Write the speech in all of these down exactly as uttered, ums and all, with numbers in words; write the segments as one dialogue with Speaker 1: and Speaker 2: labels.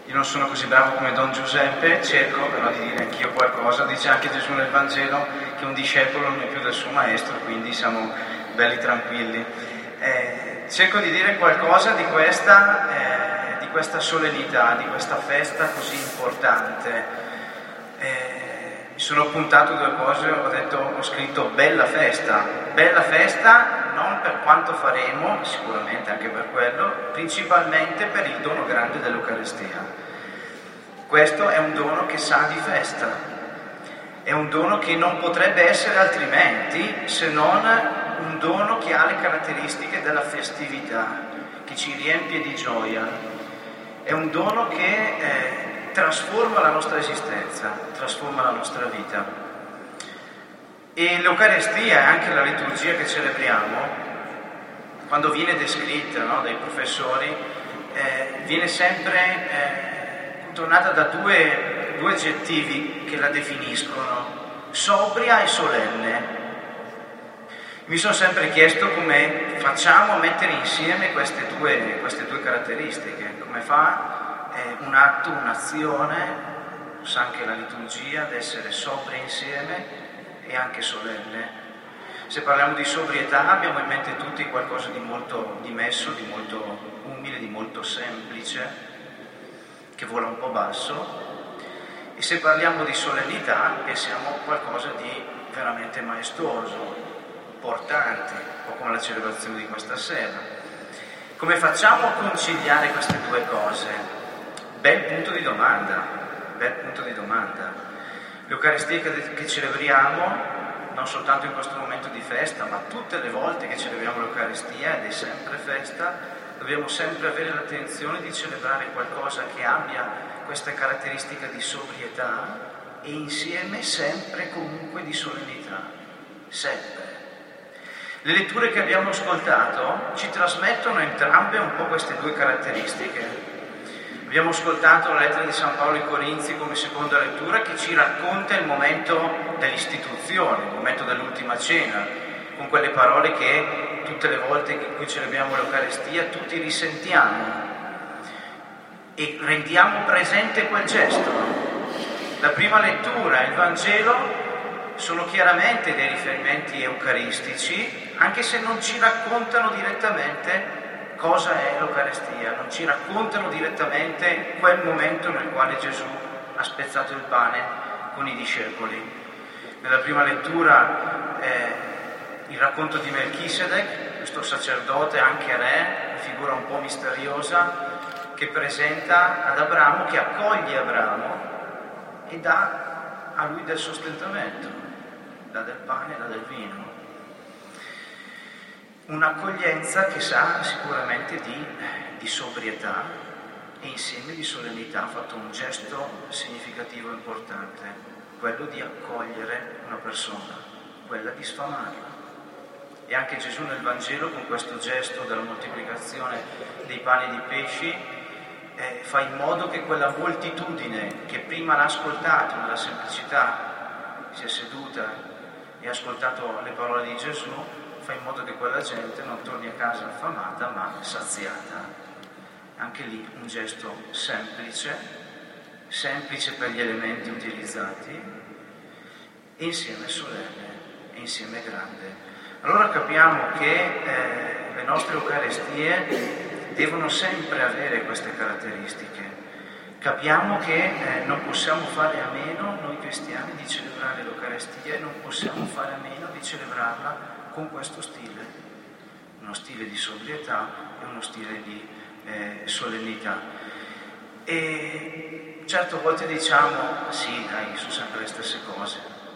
Speaker 1: Io non sono così bravo come Don Giuseppe, cerco però di dire anch'io qualcosa. Dice anche Gesù nel Vangelo che un discepolo non è più del suo maestro, quindi siamo belli tranquilli. Eh, cerco di dire qualcosa di questa, eh, di questa solennità, di questa festa così importante. Eh, mi sono appuntato due cose, ho detto, ho scritto bella festa, bella festa non per quanto faremo, sicuramente anche per quello, principalmente per il dono grande dell'Eucaristia. Questo è un dono che sa di festa, è un dono che non potrebbe essere altrimenti se non un dono che ha le caratteristiche della festività, che ci riempie di gioia. È un dono che eh, trasforma la nostra esistenza, trasforma la nostra vita. E l'Eucaristia e anche la liturgia che celebriamo, quando viene descritta, no, dai professori, eh, viene sempre eh, contornata da due, due aggettivi che la definiscono: sobria e solenne. Mi sono sempre chiesto come facciamo a mettere insieme queste due, queste due caratteristiche, come fa eh, un atto, un'azione, sa anche la liturgia, ad essere sobria insieme e anche solenne. Se parliamo di sobrietà abbiamo in mente tutti qualcosa di molto dimesso, di molto umile, di molto semplice, che vola un po' basso, e se parliamo di solennità pensiamo a qualcosa di veramente maestoso, importante, un po' come la celebrazione di questa sera. Come facciamo a conciliare queste due cose? Bel punto di domanda, bel punto di domanda. L'Eucaristia che celebriamo, non soltanto in questo momento di festa, ma tutte le volte che celebriamo l'Eucaristia, ed è sempre festa, dobbiamo sempre avere l'attenzione di celebrare qualcosa che abbia questa caratteristica di sobrietà e insieme sempre comunque di solennità, sempre. Le letture che abbiamo ascoltato ci trasmettono entrambe un po' queste due caratteristiche. Abbiamo ascoltato la lettera di San Paolo ai Corinzi come seconda lettura, che ci racconta il momento dell'istituzione, il momento dell'ultima cena, con quelle parole che tutte le volte in cui celebriamo l'Eucaristia tutti risentiamo e rendiamo presente quel gesto. La prima lettura e il Vangelo sono chiaramente dei riferimenti eucaristici, anche se non ci raccontano direttamente cosa è l'Eucaristia, non ci raccontano direttamente quel momento nel quale Gesù ha spezzato il pane con i discepoli. Nella prima lettura eh, il racconto di Melchisedec, questo sacerdote, anche re, una figura un po' misteriosa, che presenta ad Abramo, che accoglie Abramo e dà a lui del sostentamento, dà del pane e dà del vino. Un'accoglienza che sa sicuramente di, di sobrietà e insieme di solennità. Ha fatto un gesto significativo e importante, quello di accogliere una persona, quella di sfamarla. E anche Gesù nel Vangelo, con questo gesto della moltiplicazione dei pani e dei pesci, eh, fa in modo che quella moltitudine che prima l'ha ascoltato nella semplicità, si è seduta e ha ascoltato le parole di Gesù, fa in modo che quella gente non torni a casa affamata ma saziata. Anche lì un gesto semplice, semplice per gli elementi utilizzati, e insieme solenne, e insieme grande. Allora capiamo che eh, le nostre Eucaristie devono sempre avere queste caratteristiche. Capiamo che eh, non possiamo fare a meno, noi cristiani, di celebrare l'Eucaristia, e non possiamo fare a meno di celebrarla con questo stile, uno stile di sobrietà e uno stile di eh, solennità. E certe volte diciamo, sì dai, sono sempre le stesse cose,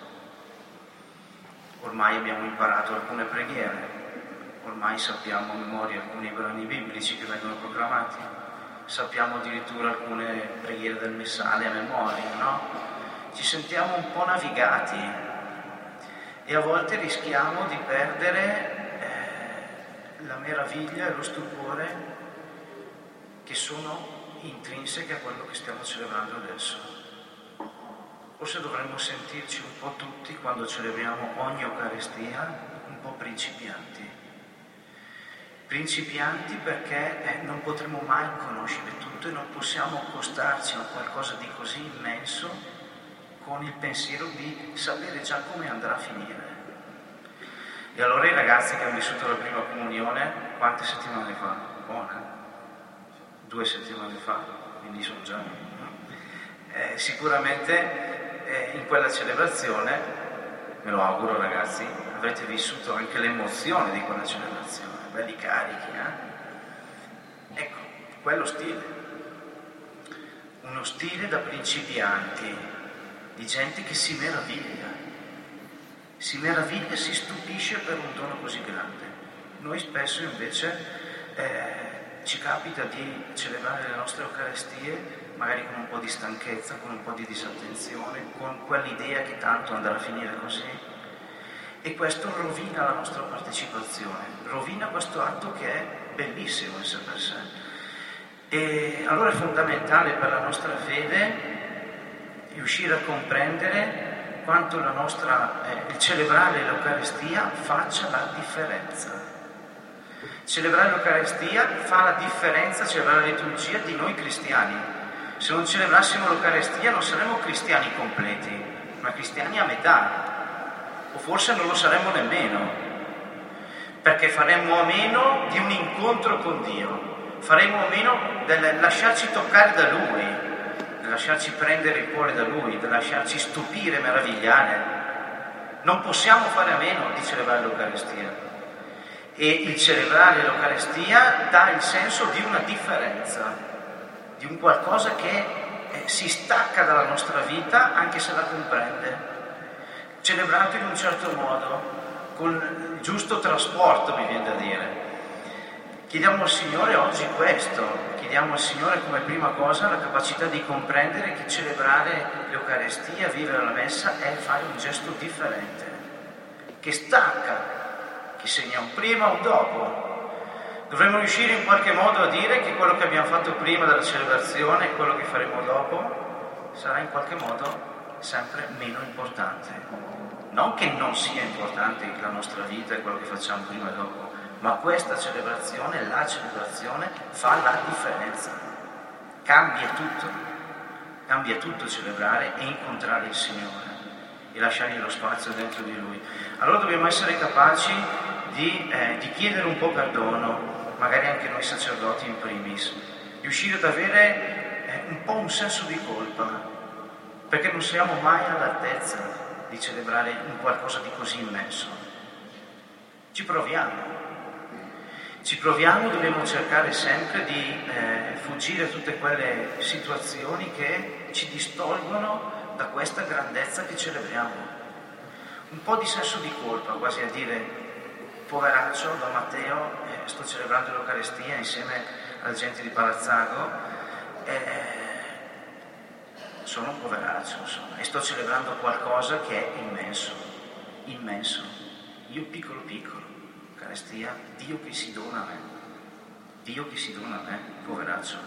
Speaker 1: ormai abbiamo imparato alcune preghiere, ormai sappiamo a memoria alcuni brani biblici che vengono proclamati, sappiamo addirittura alcune preghiere del Messale a memoria, no? Ci sentiamo un po' navigati e a volte rischiamo di perdere eh, la meraviglia e lo stupore che sono intrinseche a quello che stiamo celebrando adesso. Forse dovremmo sentirci un po' tutti, quando celebriamo ogni Eucaristia, un po' principianti. Principianti perché eh, non potremo mai conoscere tutto e non possiamo accostarci a qualcosa di così immenso con il pensiero di sapere già come andrà a finire. E allora i ragazzi che hanno vissuto la prima comunione, quante settimane fa? Buona? Due settimane fa, quindi sono già... Eh, sicuramente eh, in quella celebrazione, me lo auguro ragazzi, avrete vissuto anche l'emozione di quella celebrazione, belli carichi, eh? Ecco, quello stile. Uno stile da principianti, di gente che si meraviglia, si meraviglia e si stupisce per un dono così grande. Noi spesso invece eh, ci capita di celebrare le nostre Eucaristie magari con un po' di stanchezza, con un po' di disattenzione, con quell'idea che tanto andrà a finire così. E questo rovina la nostra partecipazione, rovina questo atto che è bellissimo in sé per sé. E allora è fondamentale per la nostra fede riuscire a comprendere quanto la nostra, eh, il celebrare l'Eucaristia faccia la differenza. Celebrare l'Eucaristia fa la differenza, celebrare la liturgia di noi cristiani. Se non celebrassimo l'Eucaristia non saremmo cristiani completi, ma cristiani a metà. O forse non lo saremmo nemmeno, perché faremmo a meno di un incontro con Dio, faremmo a meno del lasciarci toccare da Lui, del lasciarci prendere il cuore da Lui, del lasciarci stupire, meravigliare. Non possiamo fare a meno di celebrare l'Eucaristia. E il celebrare l'Eucaristia dà il senso di una differenza, di un qualcosa che eh, si stacca dalla nostra vita anche se la comprende. Celebrato in un certo modo, con il giusto trasporto, mi viene da dire. Chiediamo al Signore oggi questo, chiediamo al Signore come prima cosa la capacità di comprendere che celebrare l'Eucaristia, vivere la Messa, è fare un gesto differente, che stacca, che segna un prima o un dopo. Dovremmo riuscire in qualche modo a dire che quello che abbiamo fatto prima della celebrazione e quello che faremo dopo sarà in qualche modo sempre meno importante. Non che non sia importante la nostra vita e quello che facciamo prima e dopo, ma questa celebrazione, la celebrazione, fa la differenza. Cambia tutto. Cambia tutto celebrare e incontrare il Signore e lasciargli lo spazio dentro di Lui. Allora dobbiamo essere capaci di, eh, di chiedere un po' perdono, magari anche noi sacerdoti in primis, riuscire ad avere eh, un po' un senso di colpa, perché non siamo mai all'altezza di celebrare un qualcosa di così immenso. Ci proviamo. Ci proviamo, dobbiamo cercare sempre di eh, fuggire tutte quelle situazioni che ci distolgono da questa grandezza che celebriamo. Un po' di senso di colpa, quasi a dire, poveraccio, Don Matteo, eh, sto celebrando l'Eucaristia insieme alla gente di Palazzago, eh, sono un poveraccio, insomma, e sto celebrando qualcosa che è immenso, immenso. Io piccolo piccolo, Eucaristia, Dio che si dona a me, Dio che si dona a me, poveraccio.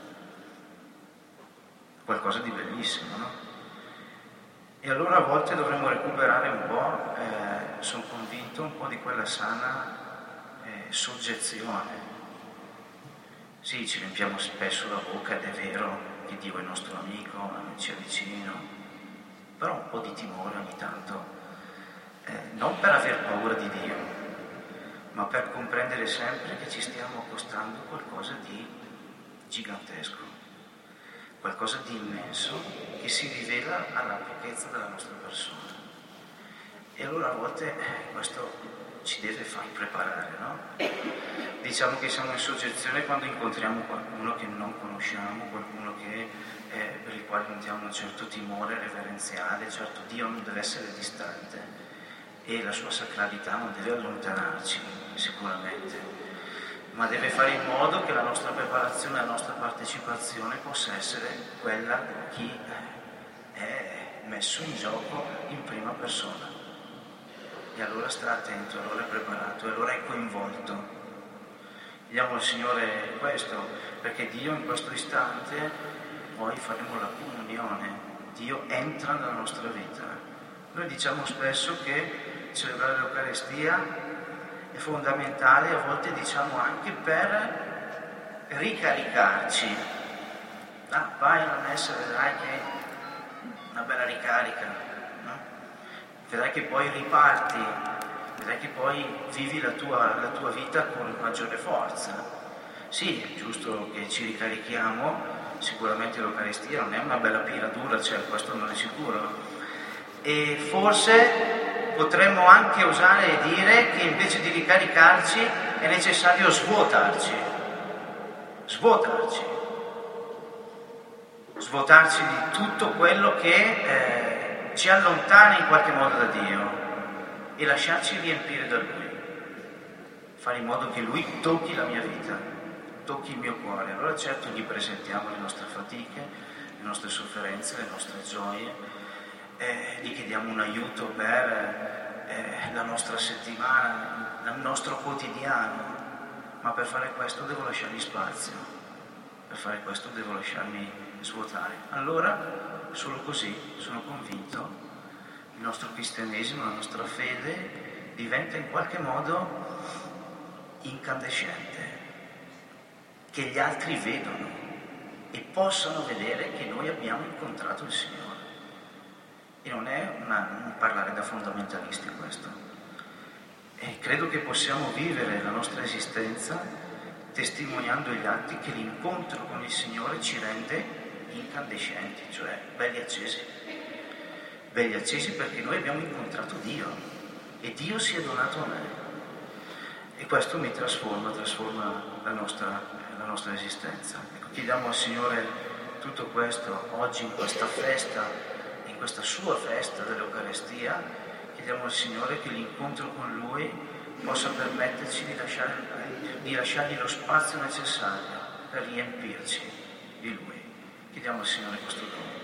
Speaker 1: Qualcosa di bellissimo, no? E allora a volte dovremmo recuperare un po', eh, sono convinto, un po' di quella sana eh, soggezione. Sì, ci riempiamo spesso la bocca ed è vero che Dio è il nostro amico, ci avvicino, però un po' di timore ogni tanto, eh, non per aver paura di Dio, ma per comprendere sempre che ci stiamo accostando a qualcosa di gigantesco, qualcosa di immenso che si rivela alla pochezza della nostra persona. E allora a volte eh, questo ci deve far preparare, no? Diciamo che siamo in soggezione quando incontriamo qualcuno che non conosciamo, qualcuno che, eh, per il quale notiamo un certo timore reverenziale. Certo, Dio non deve essere distante e la sua sacralità non deve allontanarci, sicuramente, ma deve fare in modo che la nostra preparazione, la nostra partecipazione possa essere quella di chi è messo in gioco in prima persona. E allora sta attento, allora è preparato, e allora è coinvolto. Chiediamo al Signore questo, perché Dio in questo istante poi faremo la comunione, Dio entra nella nostra vita. Noi diciamo spesso che celebrare l'Eucaristia è fondamentale, a volte diciamo anche per ricaricarci. Ah, vai alla messa, vedrai che è una bella ricarica, no? Vedrai che poi riparti, vedrai che poi vivi la tua, la tua vita con maggiore forza. Sì, è giusto che ci ricarichiamo, sicuramente l'Eucaristia non è una bella pira dura, cioè questo non è sicuro. E forse potremmo anche osare dire che invece di ricaricarci è necessario svuotarci, svuotarci, svuotarci di tutto quello che eh, ci allontana in qualche modo da Dio e lasciarci riempire da Lui, fare in modo che Lui tocchi la mia vita, tocchi il mio cuore. Allora certo gli presentiamo le nostre fatiche, le nostre sofferenze, le nostre gioie, eh, gli chiediamo un aiuto per eh, la nostra settimana, il nostro quotidiano, ma per fare questo devo lasciargli spazio, per fare questo devo lasciarmi svuotare. Allora, solo così, sono convinto, il nostro cristianesimo, la nostra fede diventa in qualche modo incandescente, che gli altri vedono e possano vedere che noi abbiamo incontrato il Signore. E non è una, un parlare da fondamentalisti questo. E credo che possiamo vivere la nostra esistenza testimoniando gli atti che l'incontro con il Signore ci rende incandescenti, cioè belli accesi. Belli accesi perché noi abbiamo incontrato Dio e Dio si è donato a me. E questo mi trasforma, trasforma la nostra, la nostra esistenza. Ecco, chiediamo al Signore tutto questo oggi in questa festa, in questa sua festa dell'Eucaristia. Chiediamo al Signore che l'incontro con Lui possa permetterci di, lasciare, di lasciargli lo spazio necessario per riempirci di Lui. Chiediamo al Signore questo dono.